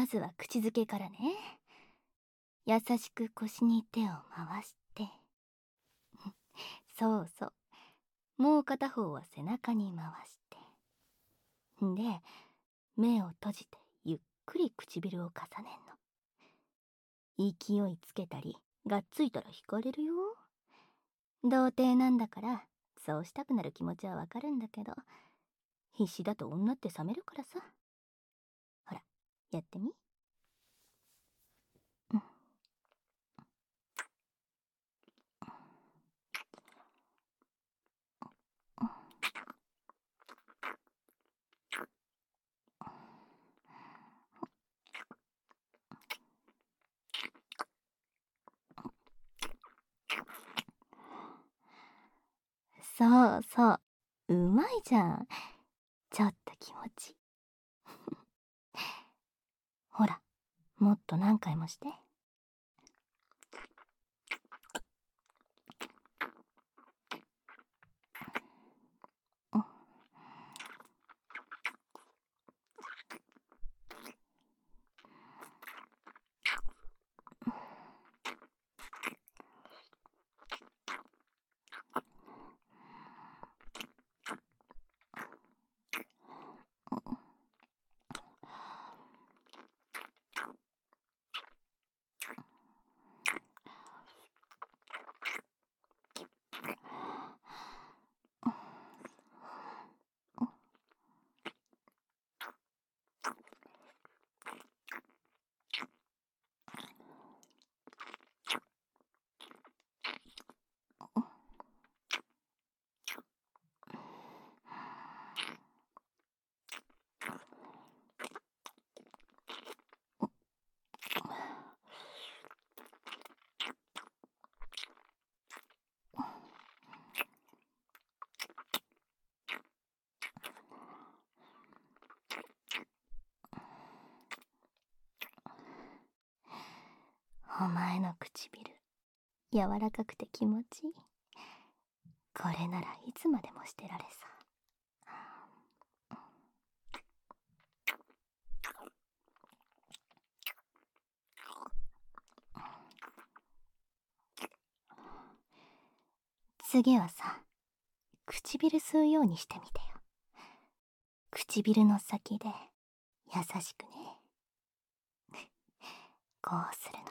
ずは口づけからね。優しく腰に手を回して、そうそう、もう片方は背中に回して、で、目を閉じてゆっくり唇を重ねんの。勢いつけたりがっついたら惹かれるよ。童貞なんだからそうしたくなる気持ちはわかるんだけど、必死だと女って冷めるからさ。ほら、やってみ。そうそう、うまいじゃん。ちょっと気持ちいい。ほら、もっと何回もして。お前の唇、柔らかくて気持ちいい。これならいつまでもしてられさ。次はさ、唇吸うようにしてみてよ。唇の先で優しくね。こうするの。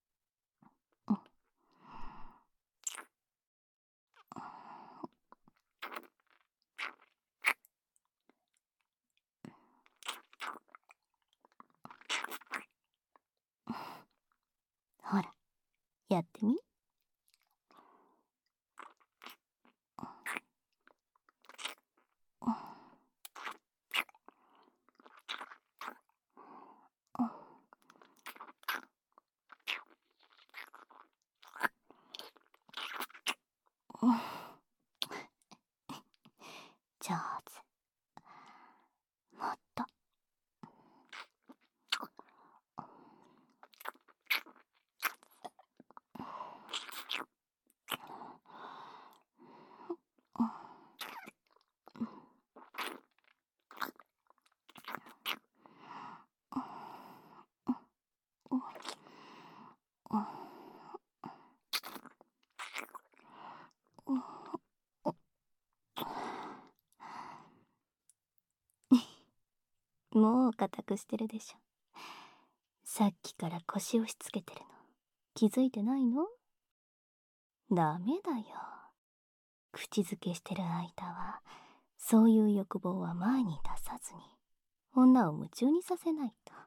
ほら、やってみ。上手。もっと。もう固くしてるでしょ。さっきから腰をしつけてるの気づいてないの？ダメだよ。口づけしてる間はそういう欲望は前に出さずに女を夢中にさせないと。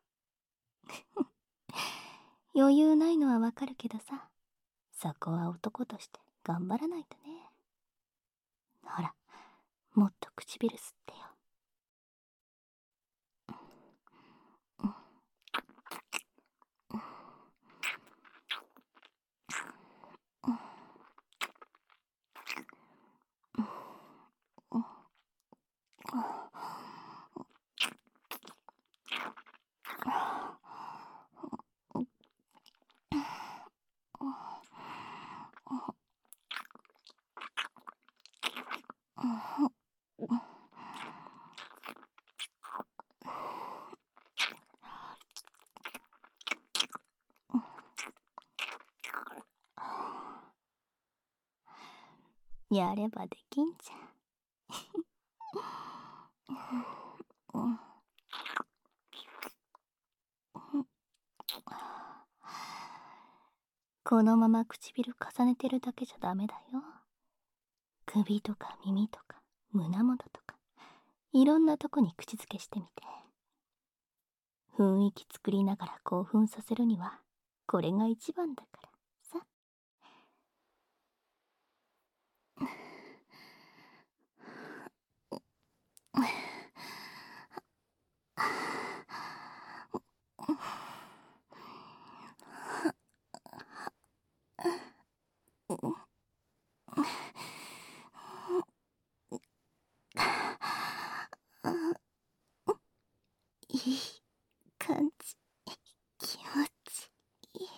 余裕ないのはわかるけどさ、そこは男として頑張らないとね。ほら、もっと唇吸ってよ。 やればできんじゃん。このまま唇重ねてるだけじゃダメだよ。首とか耳とか胸元とかいろんなとこに口づけしてみて。雰囲気作りながら興奮させるにはこれが一番だからさ。いい感じ、気持ちいい。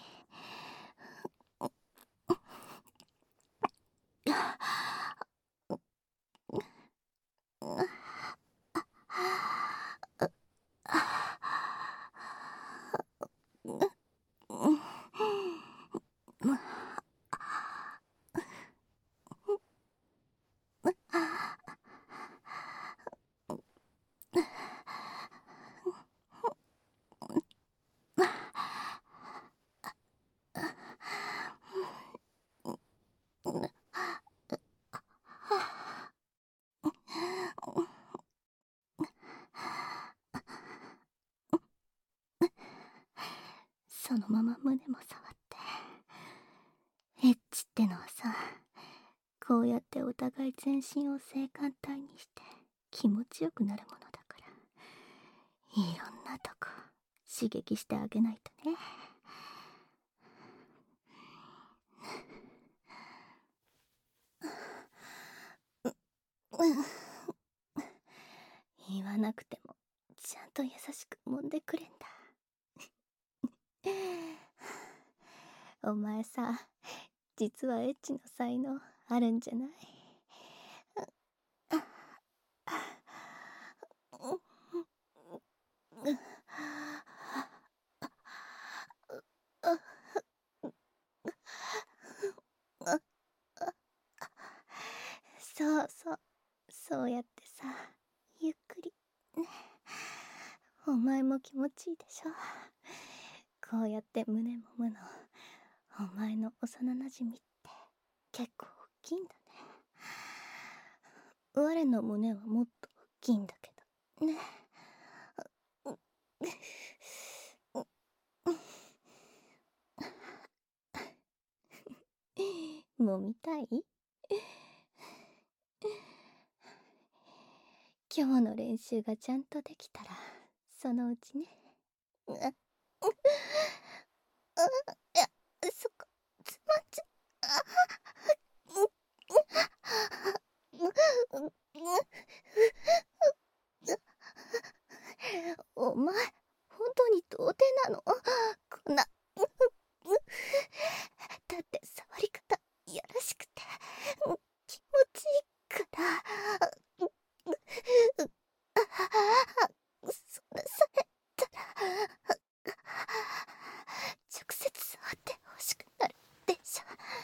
そのまま胸も触って。エッチってのはさ、こうやってお互い全身を性感帯にして気持ちよくなるものだから、いろんなとこ刺激してあげないとね。言わなくてもちゃんと優しく揉んでくれんだ。お前さ、実はエッチの才能あるんじゃない？そうそう、そうやってさ、ゆっくりね。お前も気持ちいいでしょ。こうやって胸もむの、お前の幼なじみって結構大きいんだね。我の胸はもっと大きいんだけどね。もみたい？今日の練習がちゃんとできたらそのうちね。いや、そこつまっちゃお前本当に童貞なの？こんなだって触り方やらしくて気持ちいいからそれされたら直接触ってほしくなるでしょ。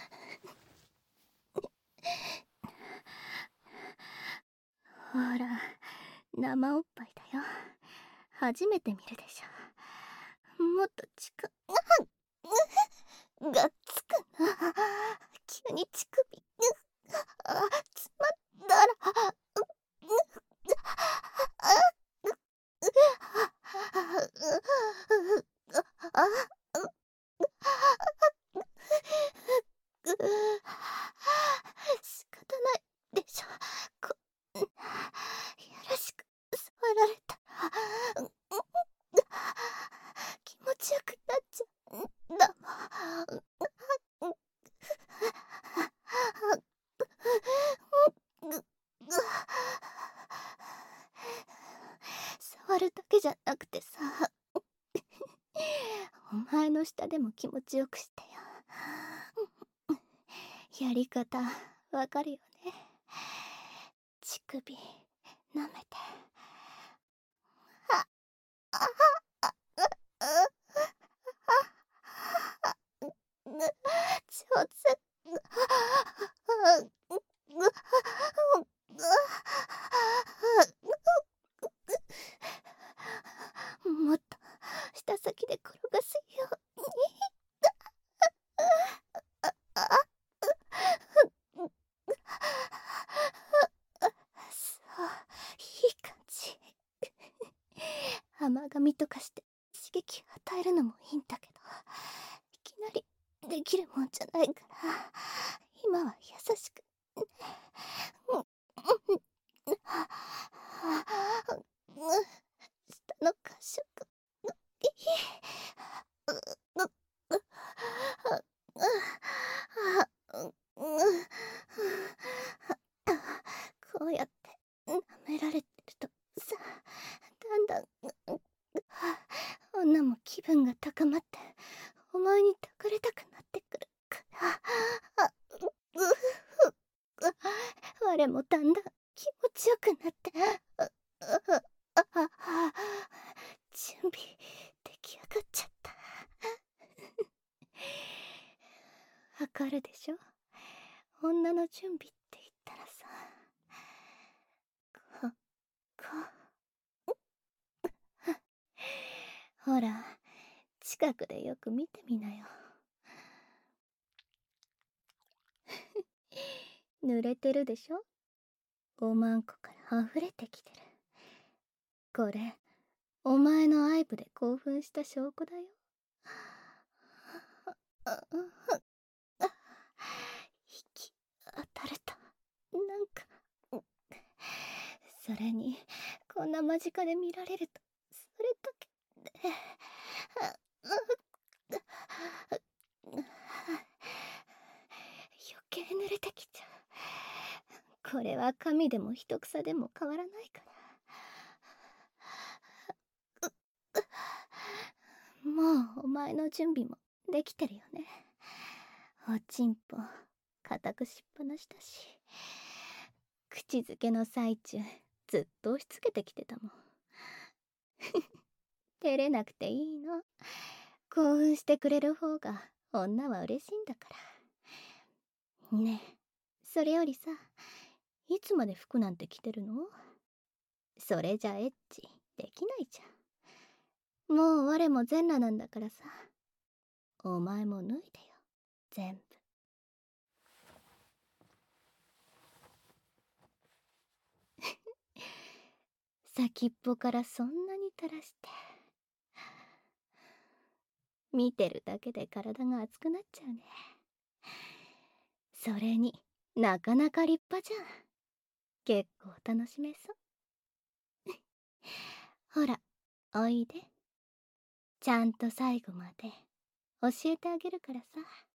ほら、生おっぱいだよ。初めて見るでしょ。もっと近がっつくな。急に乳首詰まったら仕方ないでしょ。やらしく触られたら気持ちよくなっちゃうんだもん。触るだけじゃなくてさ、お前の下でも気持ちよくしてよ。やり方わかるよね。乳首舐めて。上手。 舌先で転がすよ。そう、いい感じ。甘噛みとかして刺激を与えるのもいいんだけど、いきなりできるもんじゃないから、今は優しく。下の感触。こうやって舐められてるとさ、だんだん女も気分が高まってお前に抱かれたくなってくるから、我もだんだん気持ちよくなって、準備出来上がっちゃった。わかるでしょ？女の準備って言ったらさ、ほら、近くでよく見てみなよ。濡れてるでしょ？おまんこから溢れてきてる。これ、お前の愛撫で興奮した証拠だよ。息当たれた。なんか、それにこんな間近で見られると、それだけで余計濡れてきちゃう。これは神でも一草でも変わらないから。もうお前の準備もできてるよね。おちんぽ固くしっぱなしだし、口づけの最中ずっと押し付けてきてたもん。照れなくていいの。興奮してくれる方が女は嬉しいんだから。ねえ、それよりさ、いつまで服なんて着てるの？それじゃエッチできないじゃん。もう我も全裸なんだからさ、お前も脱いでよ、全部。先っぽからそんなに垂らして、見てるだけで体が熱くなっちゃうね。それになかなか立派じゃん。結構楽しめそう。ほら、おいで。ちゃんと最後まで教えてあげるからさ。